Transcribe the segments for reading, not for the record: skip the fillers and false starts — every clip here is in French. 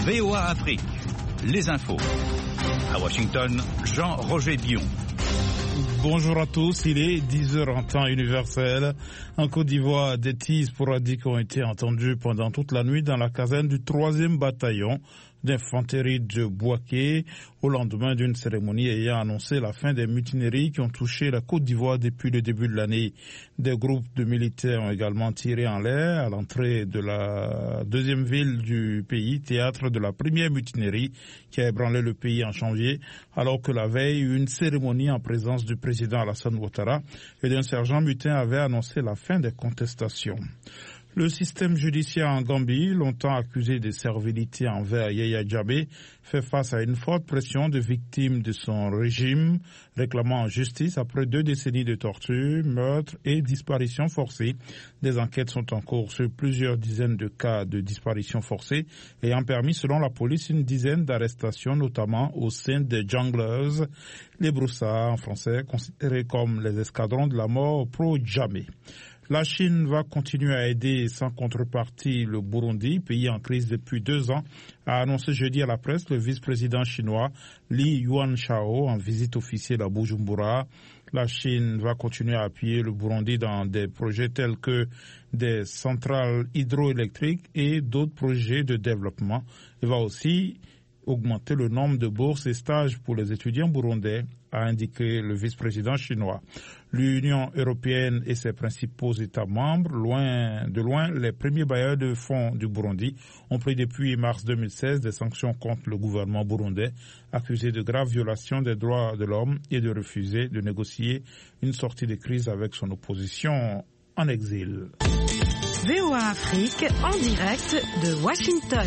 VOA Afrique, les infos. À Washington, Jean-Roger Bion. Bonjour à tous, il est 10h en temps universel. En Côte d'Ivoire, des tirs sporadiques ont été entendus pendant toute la nuit dans la caserne du 3e bataillon d'infanterie de Bouaké au lendemain d'une cérémonie ayant annoncé la fin des mutineries qui ont touché la Côte d'Ivoire depuis le début de l'année. Des groupes de militaires ont également tiré en l'air à l'entrée de la deuxième ville du pays, théâtre de la première mutinerie qui a ébranlé le pays en janvier, alors que la veille, une cérémonie en présence du président Alassane Ouattara et d'un sergent mutin avait annoncé la fin des contestations. Le système judiciaire en Gambie, longtemps accusé de servilité envers Yaya Jammeh, fait face à une forte pression de victimes de son régime, réclamant justice après 2 décennies de torture, meurtres et disparitions forcées. Des enquêtes sont en cours sur plusieurs dizaines de cas de disparitions forcées, ayant permis, selon la police, une dizaine d'arrestations, notamment au sein des Junglers, les broussards en français, considérés comme les escadrons de la mort pro-Jammeh. La Chine va continuer à aider sans contrepartie le Burundi, pays en crise depuis 2 ans, a annoncé jeudi à la presse le vice-président chinois Li Yuanchao en visite officielle à Bujumbura. La Chine va continuer à appuyer le Burundi dans des projets tels que des centrales hydroélectriques et d'autres projets de développement. Elle va aussi augmenter le nombre de bourses et stages pour les étudiants burundais, a indiqué le vice-président chinois. L'Union européenne et ses principaux États membres, de loin les premiers bailleurs de fonds du Burundi, ont pris depuis mars 2016 des sanctions contre le gouvernement burundais, accusé de graves violations des droits de l'homme et de refuser de négocier une sortie de crise avec son opposition en exil. VOA Afrique en direct de Washington.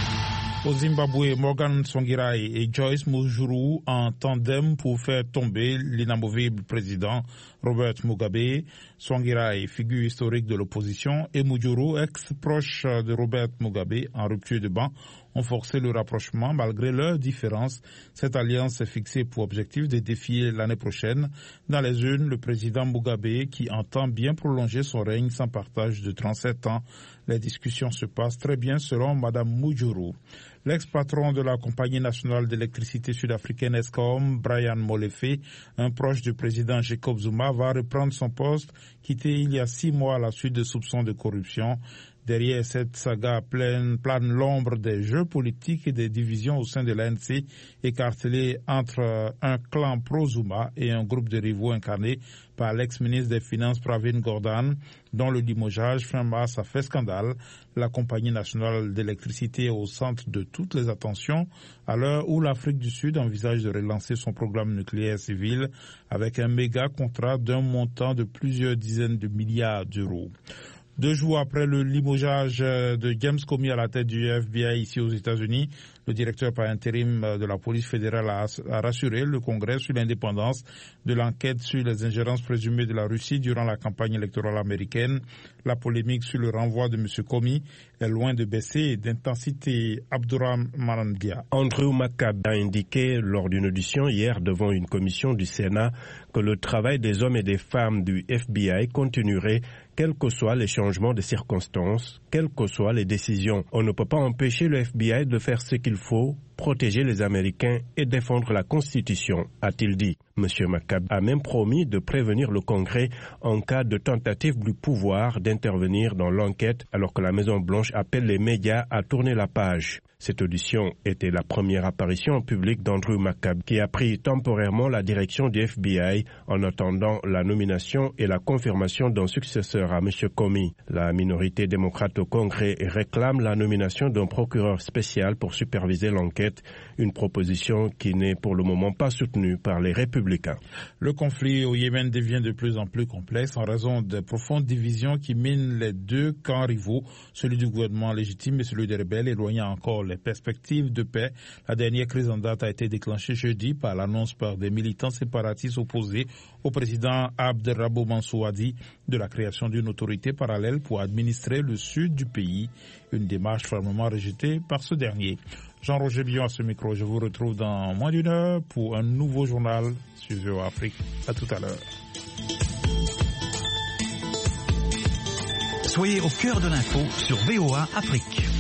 Au Zimbabwe, Morgan Tsvangirai et Joyce Mujuru en tandem pour faire tomber l'inamovible président Robert Mugabe. Tsvangirai, figure historique de l'opposition, et Mujuru, ex-proche de Robert Mugabe, en rupture de banc, ont forcé le rapprochement malgré leurs différences. Cette alliance est fixée pour objectif de défier l'année prochaine dans les urnes le président Mugabe qui entend bien prolonger son règne sans partage de 37 ans. Les discussions se passent très bien selon Mme Mujuru. L'ex-patron de la compagnie nationale d'électricité sud-africaine Eskom, Brian Molefe, un proche du président Jacob Zuma, va reprendre son poste quitté il y a 6 mois à la suite de soupçons de corruption. Derrière cette saga plane l'ombre des jeux politiques et des divisions au sein de l'ANC, écartelées entre un clan pro-Zuma et un groupe de rivaux incarné par l'ex-ministre des Finances Pravin Gordhan, dont le limogeage fin mars a fait scandale. La compagnie nationale d'électricité est au centre de toutes les attentions à l'heure où l'Afrique du Sud envisage de relancer son programme nucléaire civil avec un méga contrat d'un montant de plusieurs dizaines de milliards d'euros. 2 jours après le limogeage de James Comey à la tête du FBI ici aux États-Unis, le directeur par intérim de la police fédérale a rassuré le Congrès sur l'indépendance de l'enquête sur les ingérences présumées de la Russie durant la campagne électorale américaine. La polémique sur le renvoi de M. Comey est loin de baisser d'intensité. Abdourahmane Dia. Andrew McCabe a indiqué lors d'une audition hier devant une commission du Sénat que le travail des hommes et des femmes du FBI continuerait quels que soient les changements de circonstances, quelles que soient les décisions. On ne peut pas empêcher le FBI de faire ce qu'il faut, protéger les Américains et défendre la Constitution, a-t-il dit. M. McCabe a même promis de prévenir le Congrès en cas de tentative du pouvoir d'intervenir dans l'enquête alors que la Maison-Blanche appelle les médias à tourner la page. Cette audition était la première apparition en public d'Andrew McCabe, qui a pris temporairement la direction du FBI en attendant la nomination et la confirmation d'un successeur à M. Comey. La minorité démocrate au Congrès réclame la nomination d'un procureur spécial pour superviser l'enquête, une proposition qui n'est pour le moment pas soutenue par les républicains. Le conflit au Yémen devient de plus en plus complexe en raison de profondes divisions qui minent les 2 camps rivaux, celui du gouvernement légitime et celui des rebelles, éloignant encore les perspectives de paix. La dernière crise en date a été déclenchée jeudi par l'annonce par des militants séparatistes opposés au président Abderrabou Mansour Hadi de la création d'une autorité parallèle pour administrer le sud du pays, une démarche fermement rejetée par ce dernier. Jean-Roger Bion à ce micro. Je vous retrouve dans moins d'1 heure pour un nouveau journal sur VOA Afrique. À tout à l'heure. Soyez au cœur de l'info sur VOA Afrique.